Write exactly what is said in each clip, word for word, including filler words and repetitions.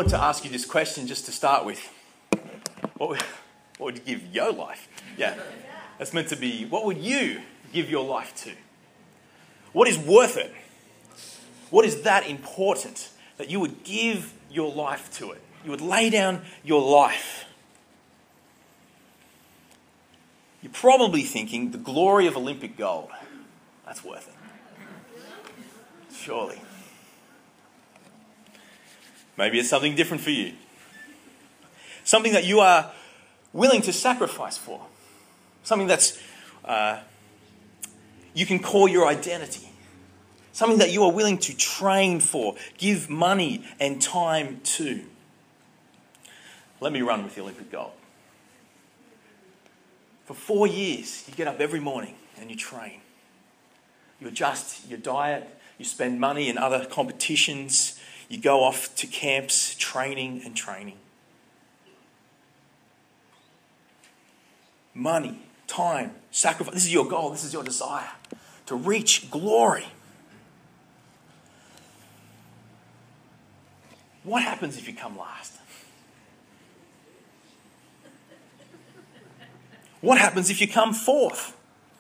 want to ask you this question just to start with. What would, what would you give your life? Yeah, that's meant to be, what would you give your life to? What is worth it? What is that important that you would give your life to it? You would lay down your life. You're probably thinking the glory of Olympic gold. That's worth it. Surely. Maybe it's something different for you. Something that you are willing to sacrifice for. Something that's uh, you can call your identity. Something that you are willing to train for, give money and time to. Let me run with the Olympic gold. For four years, you get up every morning and you train. You adjust your diet, you spend money in other competitions, you go off to camps, training and training. Money, time, sacrifice. This is your goal, this is your desire. To reach glory. What happens if you come last? What happens if you come fourth?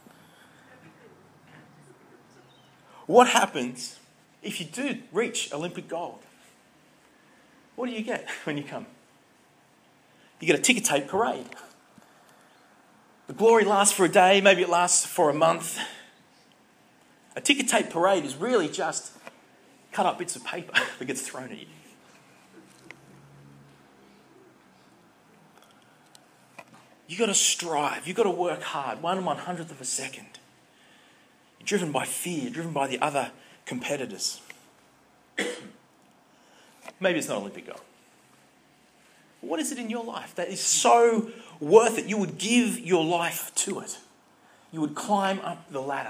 What happens if you do reach Olympic gold? What do you get when you come? You get a ticker tape parade. The glory lasts for a day, maybe it lasts for a month. A ticker tape parade is really just cut up bits of paper that gets thrown at you. You've got to strive. You've got to work hard. One one hundredth of a second. You're driven by fear. Driven by the other competitors. Maybe it's not Olympic gold. What is it in your life that is so worth it? You would give your life to it. You would climb up the ladder.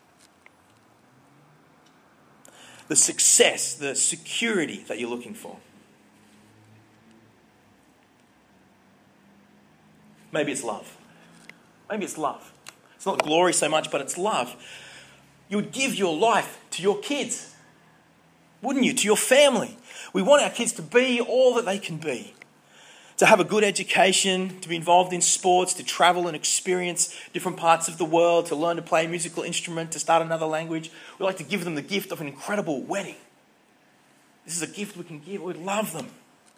The success, the security that you're looking for. Maybe it's love. Maybe it's love. It's not glory so much, but it's love. You would give your life to your kids, wouldn't you? To your family. We want our kids to be all that they can be. To have a good education, to be involved in sports, to travel and experience different parts of the world, to learn to play a musical instrument, to start another language. We like to give them the gift of an incredible wedding. This is a gift we can give. We love them.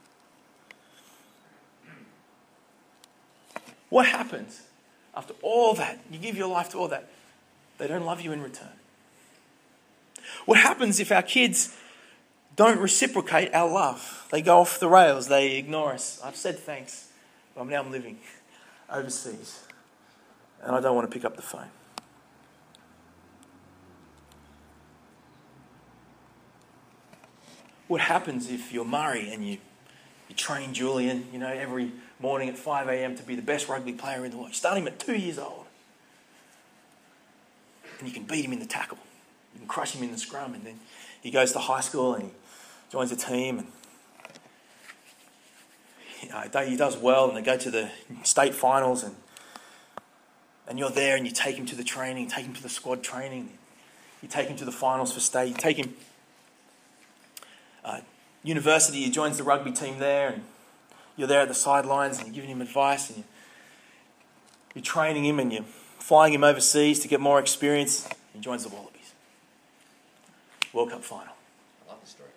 What happens after all that? You give your life to all that. They don't love you in return. What happens if our kids don't reciprocate our love? They go off the rails. They ignore us. I've said thanks, but now I'm living overseas and I don't want to pick up the phone. What happens if you're Murray and you, you train Julian, you know, every morning at five a.m. to be the best rugby player in the world? You start him at two years old. And you can beat him in the tackle. You can crush him in the scrum. And then he goes to high school and he joins a team. And you know, he does well and they go to the state finals. And, and you're there and you take him to the training, take him to the squad training. You take him to the finals for state. You take him uh, university, he joins the rugby team there. And you're there at the sidelines and you're giving him advice and you're training him and you're flying him overseas to get more experience. He joins the Wallabies. World Cup final. I love the story.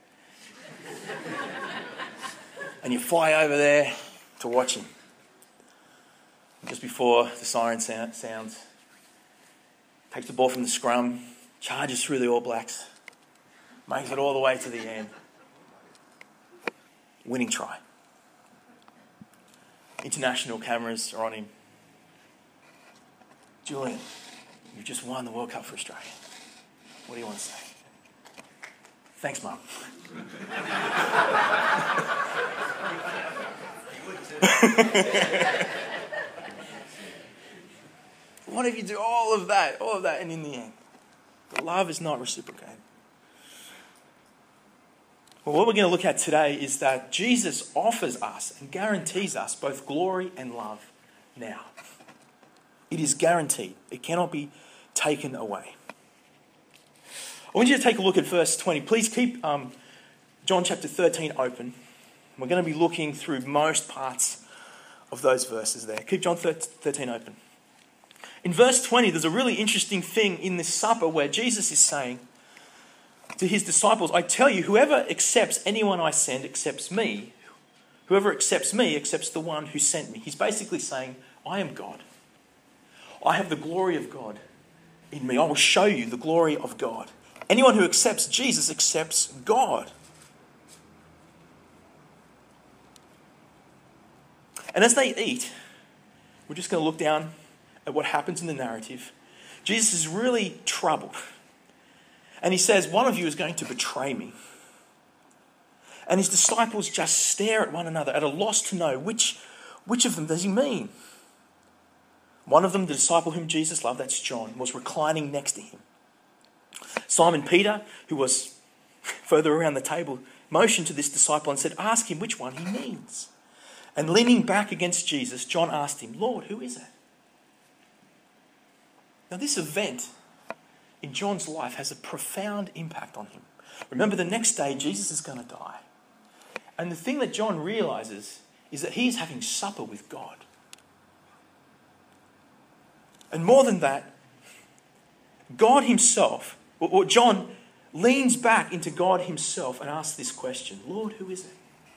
And you fly over there to watch him. Just before the siren sound, sounds, takes the ball from the scrum, charges through the All Blacks, makes it all the way to the end. Winning try. International cameras are on him. Julian, you've just won the World Cup for Australia. What do you want to say? Thanks, Mum. What if you do all of that, all of that, and in the end, the love is not reciprocated? Well, what we're going to look at today is that Jesus offers us and guarantees us both glory and love now. It is guaranteed. It cannot be taken away. I want you to take a look at verse twenty. Please keep um, John chapter thirteen open. We're going to be looking through most parts of those verses there. Keep John thirteen open. In verse twenty, there's a really interesting thing in this supper where Jesus is saying to his disciples, I tell you, whoever accepts anyone I send accepts me. Whoever accepts me accepts the one who sent me. He's basically saying, I am God. I have the glory of God in me. I will show you the glory of God. Anyone who accepts Jesus accepts God. And as they eat, we're just going to look down at what happens in the narrative. Jesus is really troubled. And he says, one of you is going to betray me. And his disciples just stare at one another at a loss to know which, which of them does he mean. One of them, the disciple whom Jesus loved, that's John, was reclining next to him. Simon Peter, who was further around the table, motioned to this disciple and said, ask him which one he means. And leaning back against Jesus, John asked him, Lord, who is it? Now this event in John's life has a profound impact on him. Remember, the next day Jesus is going to die. And the thing that John realizes is that he is having supper with God. And more than that, God himself, or John leans back into God himself and asks this question, Lord, who is it?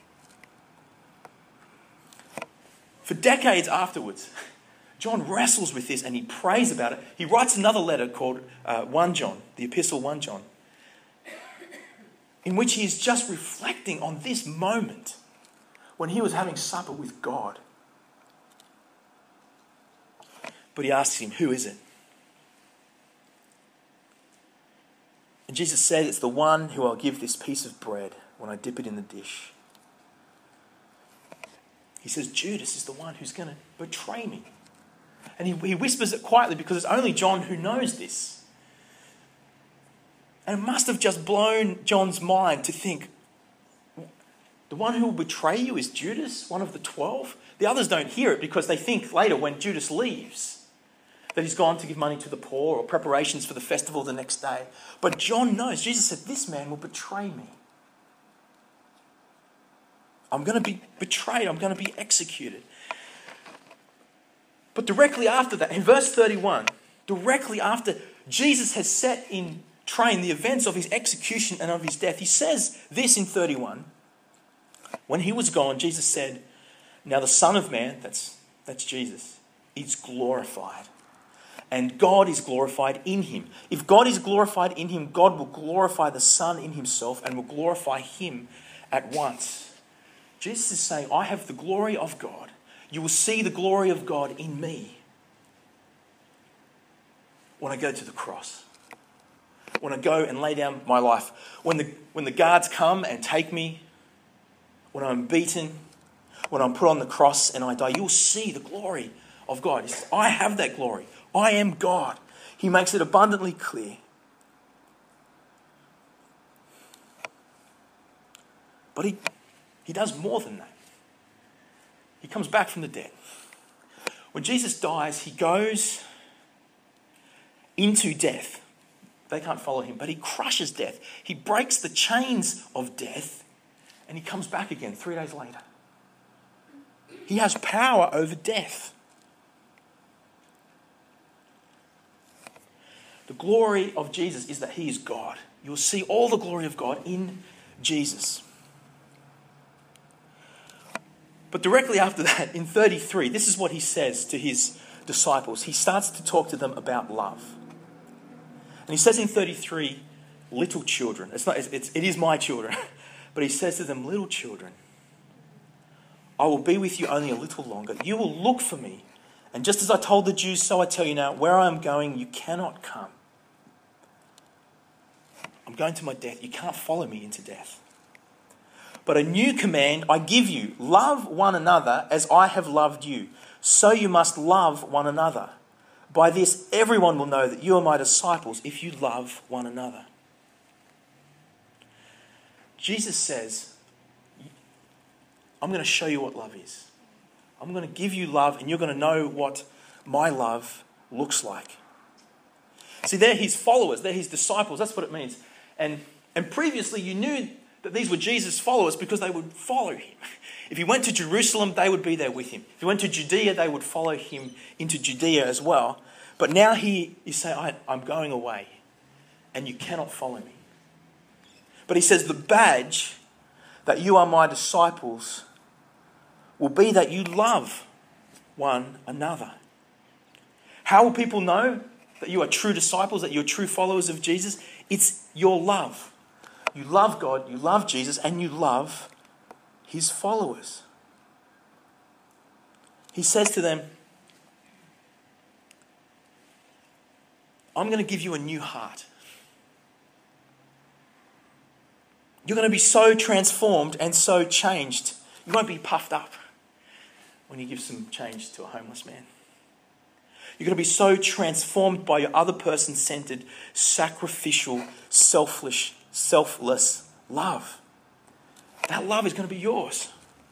For decades afterwards, John wrestles with this and he prays about it. He writes another letter called uh, First John, the Epistle First John, in which he is just reflecting on this moment when he was having supper with God. But he asks him, who is it? And Jesus said, it's the one who I'll give this piece of bread when I dip it in the dish. He says, Judas is the one who's going to betray me. And he, he whispers it quietly because it's only John who knows this. And it must have just blown John's mind to think, the one who will betray you is Judas, one of the twelve? The others don't hear it because they think later when Judas leaves that he's gone to give money to the poor or preparations for the festival the next day. But John knows. Jesus said, this man will betray me. I'm going to be betrayed. I'm going to be executed. But directly after that, in verse thirty-one, directly after Jesus has set in train the events of his execution and of his death, he says this in thirty-one. When he was gone, Jesus said, now the Son of Man, that's, that's Jesus, is glorified. And God is glorified in him. If God is glorified in him, God will glorify the Son in himself and will glorify him at once. Jesus is saying, I have the glory of God. You will see the glory of God in me when I go to the cross. When I go and lay down my life. When the, when the guards come and take me. When I'm beaten. When I'm put on the cross and I die. You'll see the glory of God. He says, I have that glory. I am God. He makes it abundantly clear. But he, he does more than that. He comes back from the dead. When Jesus dies, he goes into death. They can't follow him, but he crushes death. He breaks the chains of death and he comes back again three days later. He has power over death. The glory of Jesus is that he is God. You'll see all the glory of God in Jesus. But directly after that, in thirty-three, this is what he says to his disciples. He starts to talk to them about love. And he says in thirty-three, little children. It's not, it's, it is my children. But he says to them, little children, I will be with you only a little longer. You will look for me. And just as I told the Jews, so I tell you now, where I am going, you cannot come. I'm going to my death. You can't follow me into death. But a new command I give you, love one another as I have loved you. So you must love one another. By this, everyone will know that you are my disciples if you love one another. Jesus says, I'm going to show you what love is. I'm going to give you love and you're going to know what my love looks like. See, they're his followers. They're his disciples. That's what it means. And, and previously you knew that these were Jesus' followers because they would follow him. If he went to Jerusalem, they would be there with him. If he went to Judea, they would follow him into Judea as well. But now he is saying, I, I'm going away and you cannot follow me. But he says the badge that you are my disciples will be that you love one another. How will people know that you are true disciples, that you're true followers of Jesus? It's your love. You love God, you love Jesus, and you love his followers. He says to them, I'm going to give you a new heart. You're going to be so transformed and so changed. You won't be puffed up when you give some change to a homeless man. You're going to be so transformed by your other person-centered, sacrificial, selfish, selfless love. That love is going to be yours.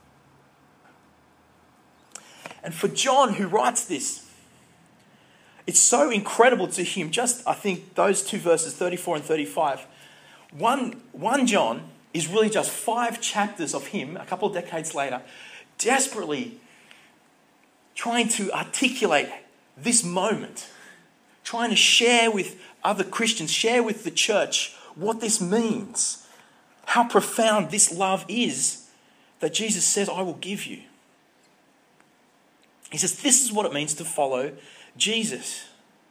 And for John, who writes this, it's so incredible to him. Just, I think, those two verses, thirty-four and thirty-five. One, one John is really just five chapters of him, a couple of decades later, desperately trying to articulate this moment, trying to share with other Christians, share with the church what this means, how profound this love is that Jesus says, I will give you. He says, this is what it means to follow Jesus.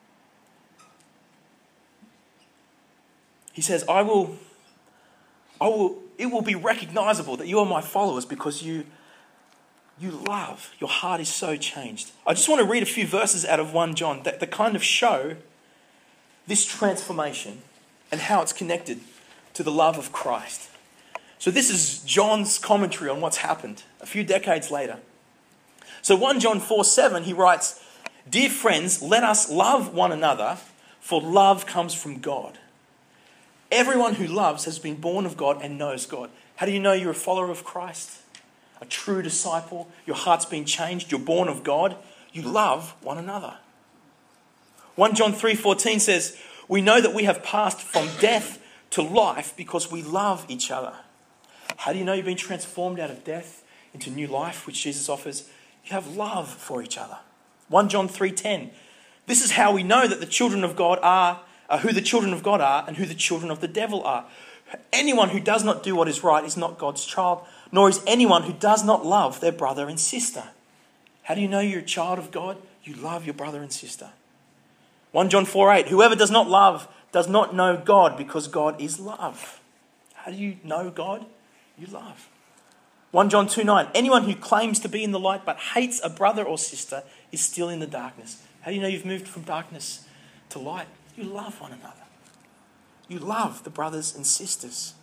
He says, I will, I will, it will be recognizable that you are my followers because you, you love. Your heart is so changed. I just want to read a few verses out of First John that, that kind of show this transformation and how it's connected to the love of Christ. So this is John's commentary on what's happened a few decades later. So First John four seven, he writes, Dear friends, let us love one another, for love comes from God. Everyone who loves has been born of God and knows God. How do you know you're a follower of Christ? A true disciple? Your heart's been changed. You're born of God. You love one another. First John three fourteen says, we know that we have passed from death to life because we love each other. How do you know you've been transformed out of death into new life, which Jesus offers? You have love for each other. First John three ten. This is how we know that the children of God are, uh, who the children of God are and who the children of the devil are. Anyone who does not do what is right is not God's child, nor is anyone who does not love their brother and sister. How do you know you're a child of God? You love your brother and sister. First John four eight. Whoever does not love does not know God because God is love. How do you know God? You love. First John two nine. Anyone who claims to be in the light but hates a brother or sister is still in the darkness. How do you know you've moved from darkness to light? You love one another. You love the brothers and sisters.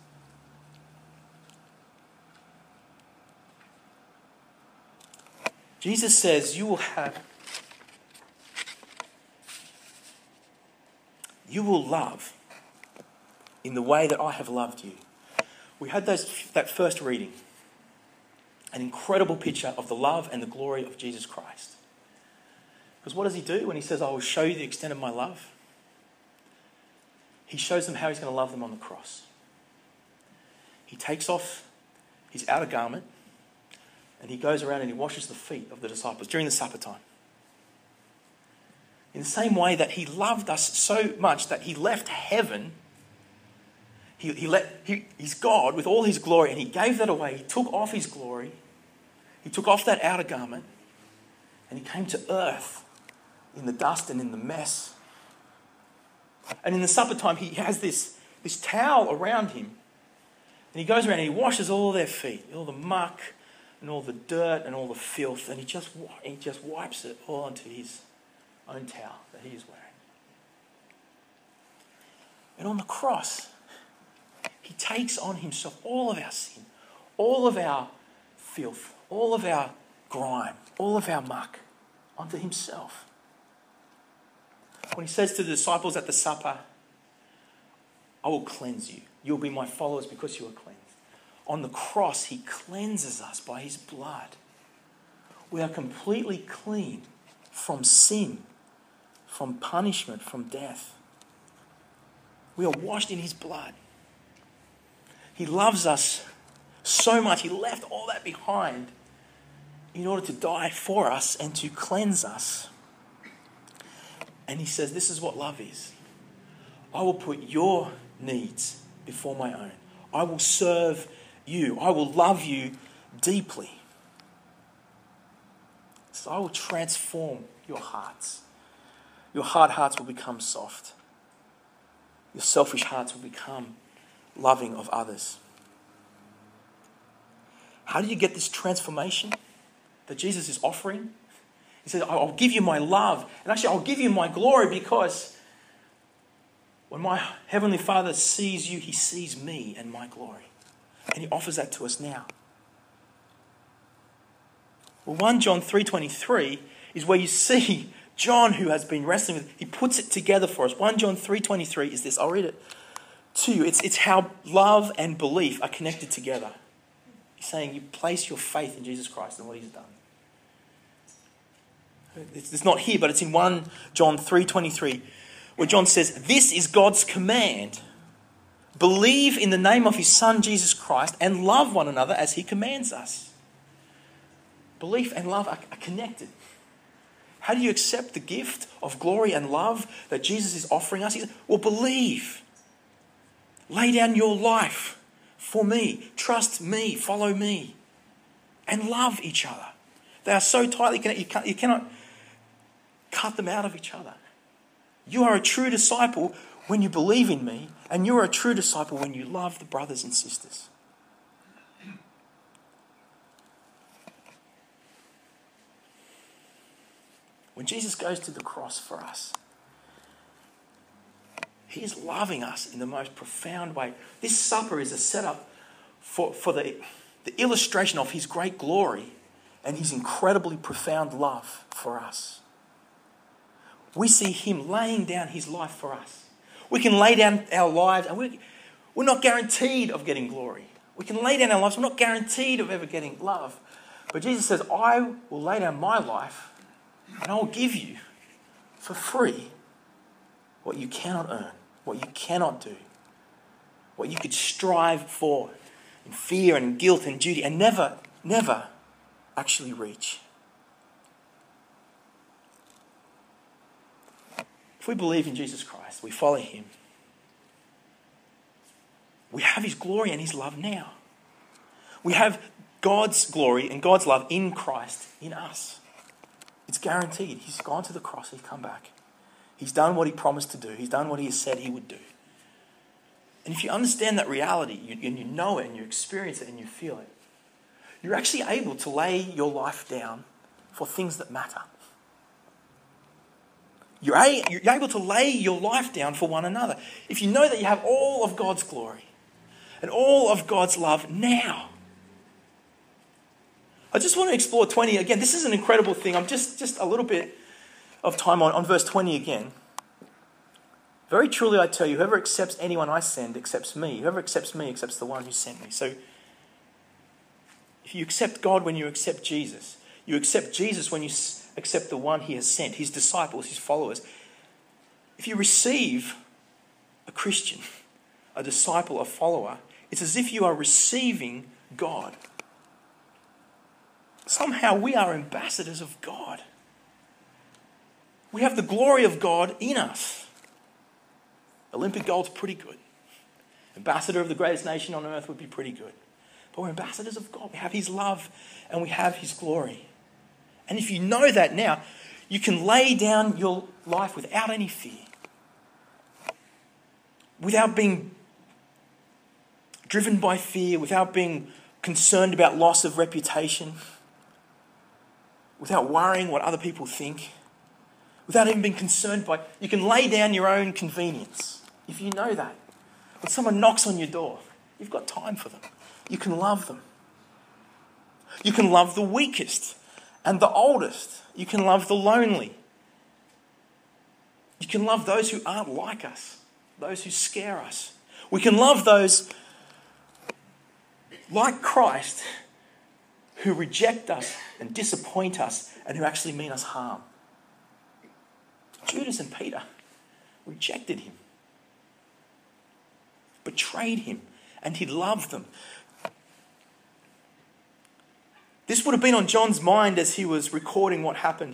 Jesus says you will have, you will love in the way that I have loved you. We had those, that first reading, an incredible picture of the love and the glory of Jesus Christ. Because what does he do when he says, I will show you the extent of my love? He shows them how he's going to love them on the cross. He takes off his outer garment and he goes around and he washes the feet of the disciples during the supper time. In the same way that he loved us so much that he left heaven, he, he let, he, he's God with all his glory and he gave that away. He took off his glory. He took off that outer garment and he came to earth in the dust and in the mess. And in the supper time, he has this, this towel around him. And he goes around and he washes all their feet, all the muck and all the dirt and all the filth. And he just, he just wipes it all onto his own towel that he is wearing. And on the cross, he takes on himself all of our sin, all of our filth, all of our grime, all of our muck onto himself. When he says to the disciples at the supper, I will cleanse you. You'll be my followers because you are cleansed. On the cross, he cleanses us by his blood. We are completely clean from sin, from punishment, from death. We are washed in his blood. He loves us so much. He left all that behind in order to die for us and to cleanse us. And he says, this is what love is. I will put your needs before my own. I will serve you. I will love you deeply. So I will transform your hearts. Your hard hearts will become soft. Your selfish hearts will become loving of others. How do you get this transformation that Jesus is offering? He says, I'll give you my love. And actually, I'll give you my glory, because when my Heavenly Father sees you, he sees me and my glory. And he offers that to us now. Well, First John three twenty-three is where you see John, who has been wrestling with, he puts it together for us. First John three twenty-three is this. I'll read it to you. It's, it's how love and belief are connected together. He's saying you place your faith in Jesus Christ and what he's done. It's, it's not here, but it's in First John three twenty-three, where John says, this is God's command. Believe in the name of his Son, Jesus Christ, and love one another as he commands us. Belief and love are, are connected. How do you accept the gift of glory and love that Jesus is offering us? He says, well, believe. Lay down your life for me. Trust me. Follow me. And love each other. They are so tightly connected, you, can't, you cannot cut them out of each other. You are a true disciple when you believe in me, and you are a true disciple when you love the brothers and sisters. When Jesus goes to the cross for us, he is loving us in the most profound way. This supper is a setup for, for the, the illustration of his great glory and his incredibly profound love for us. We see him laying down his life for us. We can lay down our lives, and we're, we're not guaranteed of getting glory. We can lay down our lives, we're not guaranteed of ever getting love. But Jesus says, I will lay down my life, and I will give you for free what you cannot earn, what you cannot do, what you could strive for in fear and guilt and duty and never, never actually reach. If we believe in Jesus Christ, we follow him, we have his glory and his love now. We have God's glory and God's love in Christ, in us. It's guaranteed. He's gone to the cross. He's come back. He's done what he promised to do. He's done what he has said he would do. And if you understand that reality, you, and you know it, and you experience it, and you feel it, you're actually able to lay your life down for things that matter. You're, a, you're able to lay your life down for one another. If you know that you have all of God's glory and all of God's love now. I just want to explore twenty again. This is an incredible thing. I'm just, just a little bit of time on, on verse twenty again. Very truly I tell you, whoever accepts anyone I send accepts me. Whoever accepts me accepts the one who sent me. So if you accept God when you accept Jesus, you accept Jesus when you accept the one he has sent, his disciples, his followers. If you receive a Christian, a disciple, a follower, it's as if you are receiving God. Somehow we are ambassadors of God. We have the glory of God in us. Olympic gold's pretty good. Ambassador of the greatest nation on earth would be pretty good. But we're ambassadors of God. We have his love and we have his glory. And if you know that now, you can lay down your life without any fear. Without being driven by fear, without being concerned about loss of reputation, without worrying what other people think, without even being concerned by... You can lay down your own convenience. If you know that. When someone knocks on your door, you've got time for them. You can love them. You can love the weakest and the oldest. You can love the lonely. You can love those who aren't like us, those who scare us. We can love those like Christ who reject us and disappoint us and who actually mean us harm. Judas and Peter rejected him, betrayed him, and he loved them. This would have been on John's mind as he was recording what happened.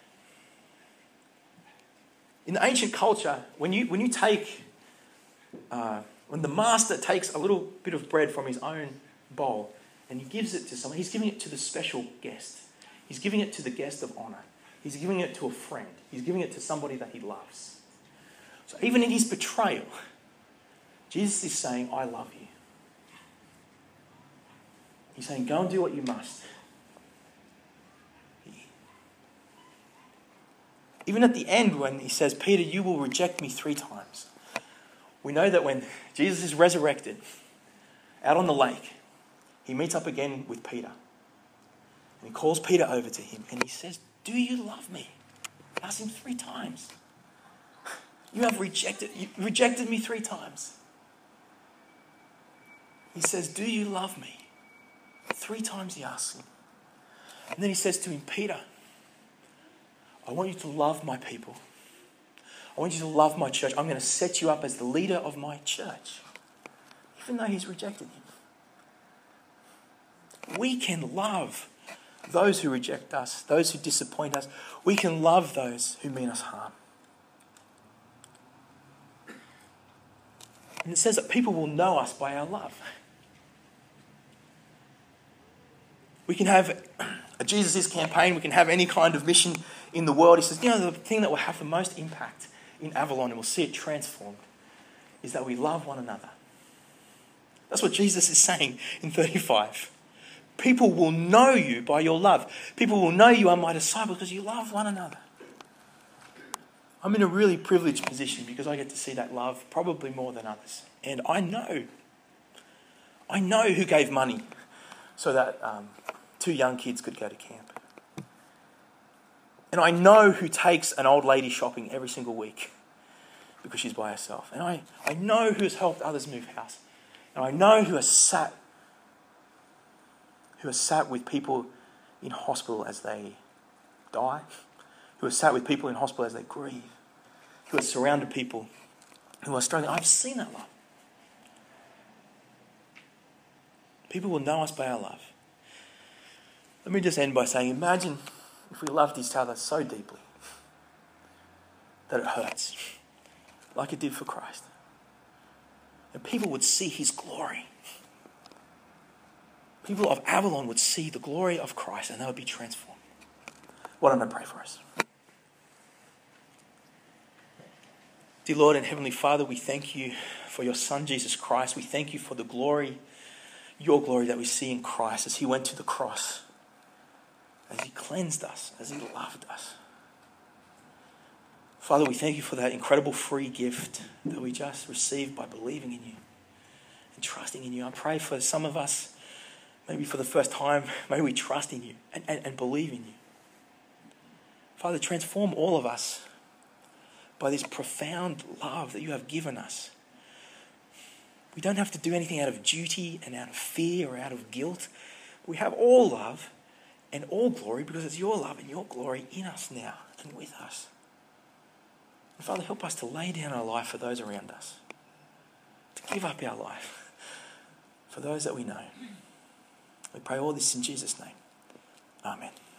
In the ancient culture, when you when you take, uh, when the master takes a little bit of bread from his own bowl and he gives it to someone, he's giving it to the special guest. He's giving it to the guest of honor. He's giving it to a friend. He's giving it to somebody that he loves. So even in his betrayal, Jesus is saying, I love you. He's saying, go and do what you must. Even at the end when he says, Peter, you will reject me three times. We know that when Jesus is resurrected out on the lake, he meets up again with Peter. And he calls Peter over to him and he says, do you love me? He asks him three times. You have rejected, you rejected me three times. He says, do you love me? Three times he asks him. And then he says to him, Peter, I want you to love my people. I want you to love my church. I'm going to set you up as the leader of my church. Even though he's rejected him. We can love those who reject us, those who disappoint us. We can love those who mean us harm. And it says that people will know us by our love. We can have a Jesus Is campaign. We can have any kind of mission in the world. He says, you know, the thing that will have the most impact in Avalon, and we'll see it transformed, is that we love one another. That's what Jesus is saying in thirty-five. People will know you by your love. People will know you are my disciples because you love one another. I'm in a really privileged position because I get to see that love probably more than others. And I know, I know who gave money so that um, two young kids could go to camp. And I know who takes an old lady shopping every single week because she's by herself. And I, I know who has helped others move house. And I know who has sat who has sat with people in hospital as they die, who has sat with people in hospital as they grieve, who has surrounded people who are struggling. I've seen that love. People will know us by our love. Let me just end by saying, imagine if we loved each other so deeply that it hurts, like it did for Christ. And people would see his glory. People of Avalon would see the glory of Christ and they would be transformed. Why don't I pray for us? Dear Lord and Heavenly Father, we thank you for your Son, Jesus Christ. We thank you for the glory, your glory that we see in Christ as he went to the cross, as he cleansed us, as he loved us. Father, we thank you for that incredible free gift that we just received by believing in you and trusting in you. I pray for some of us, maybe for the first time, may we trust in you and, and, and believe in you. Father, transform all of us by this profound love that you have given us. We don't have to do anything out of duty and out of fear or out of guilt. We have all love and all glory because it's your love and your glory in us now and with us. And Father, help us to lay down our life for those around us, to give up our life for those that we know. We pray all this in Jesus' name. Amen.